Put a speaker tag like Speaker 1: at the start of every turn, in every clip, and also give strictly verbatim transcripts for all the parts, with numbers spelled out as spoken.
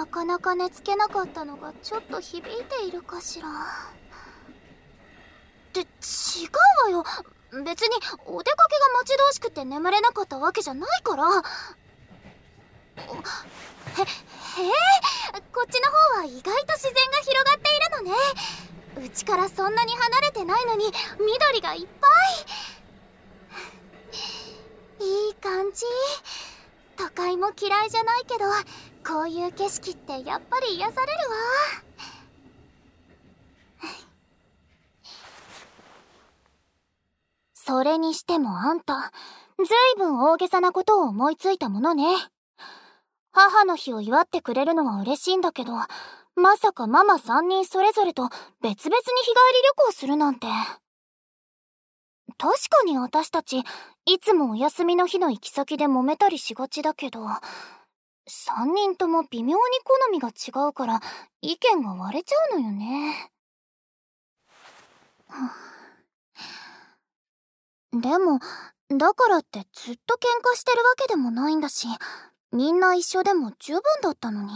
Speaker 1: なかなか寝つけなかったのがちょっと響いているかしら。って違うわよ。別にお出かけが待ち遠しくて眠れなかったわけじゃないから。へ、へえ、こっちの方は意外と自然が広がっているのね。うちからそんなに離れてないのに緑がいっぱい。いい感じ。都会も嫌いじゃないけど、こういう景色ってやっぱり癒されるわ。それにしてもあんた、ずいぶん大げさなことを思いついたものね。母の日を祝ってくれるのは嬉しいんだけど、まさかママさんにんそれぞれと別々に日帰り旅行するなんて。確かに私たち、いつもお休みの日の行き先で揉めたりしがちだけど、さんにんとも微妙に好みが違うから意見が割れちゃうのよね。でも、だからってずっと喧嘩してるわけでもないんだし、みんな一緒でも十分だったのに。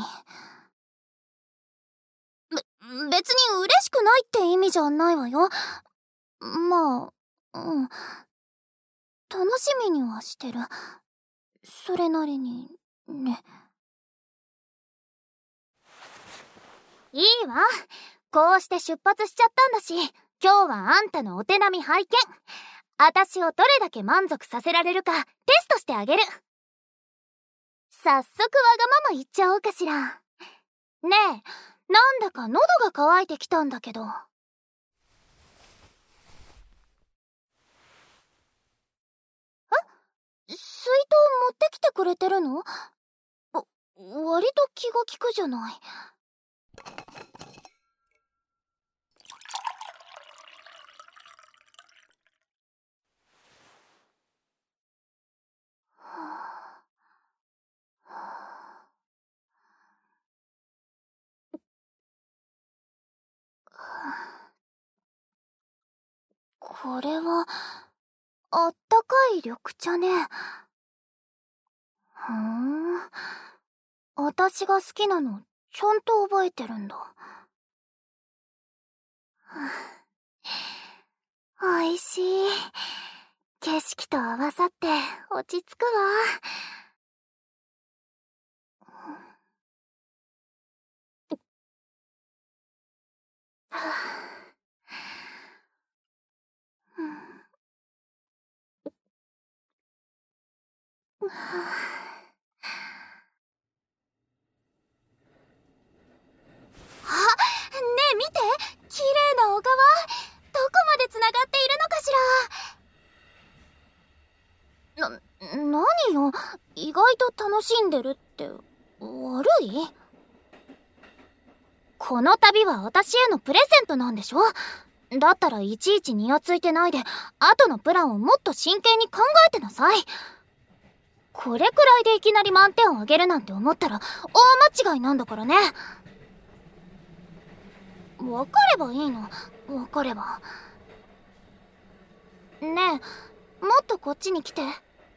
Speaker 1: べ、別に嬉しくないって意味じゃないわよ。まあ、うん。楽しみにはしてる。それなりに、ね。いいわ。こうして出発しちゃったんだし、今日はあんたのお手並み拝見。私をどれだけ満足させられるかテストしてあげる。早速わがまま言っちゃおうかしら。ねえ、なんだか喉が渇いてきたんだけど。あ、水筒持ってきてくれてるの？わ、割と気が利くじゃない。これは、あったかい緑茶ね。ふーん。私が好きなの、ちゃんと覚えてるんだ。おいしい。景色と合わさって落ち着くわ。はぁ、うん、はあ、ねえ見て、綺麗な小川。どこまでつながっているのかしら。な、何よ、意外と楽しんでるって、悪い？この旅は私へのプレゼントなんでしょ？だったらいちいちニヤついてないで、後のプランをもっと真剣に考えてなさい。これくらいでいきなり満点をあげるなんて思ったら大間違いなんだからね。わかればいいの、わかれば。ねえ、もっとこっちに来て。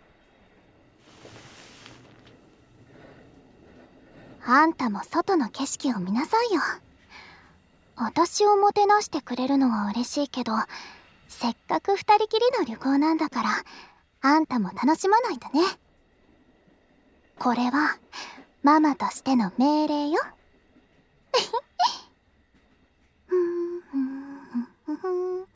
Speaker 1: あんたも外の景色を見なさいよ。私をもてなしてくれるのは嬉しいけど、せっかく二人きりの旅行なんだから、あんたも楽しまないとね。これは、ママとしての命令よ。ふんふんふんふん。